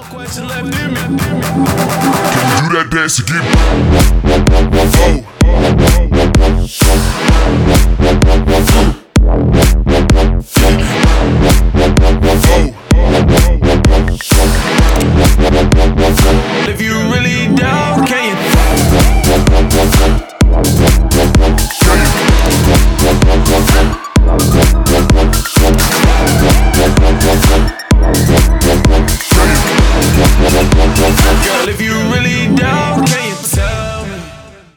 question left in me. Can you do that dance again? Oh.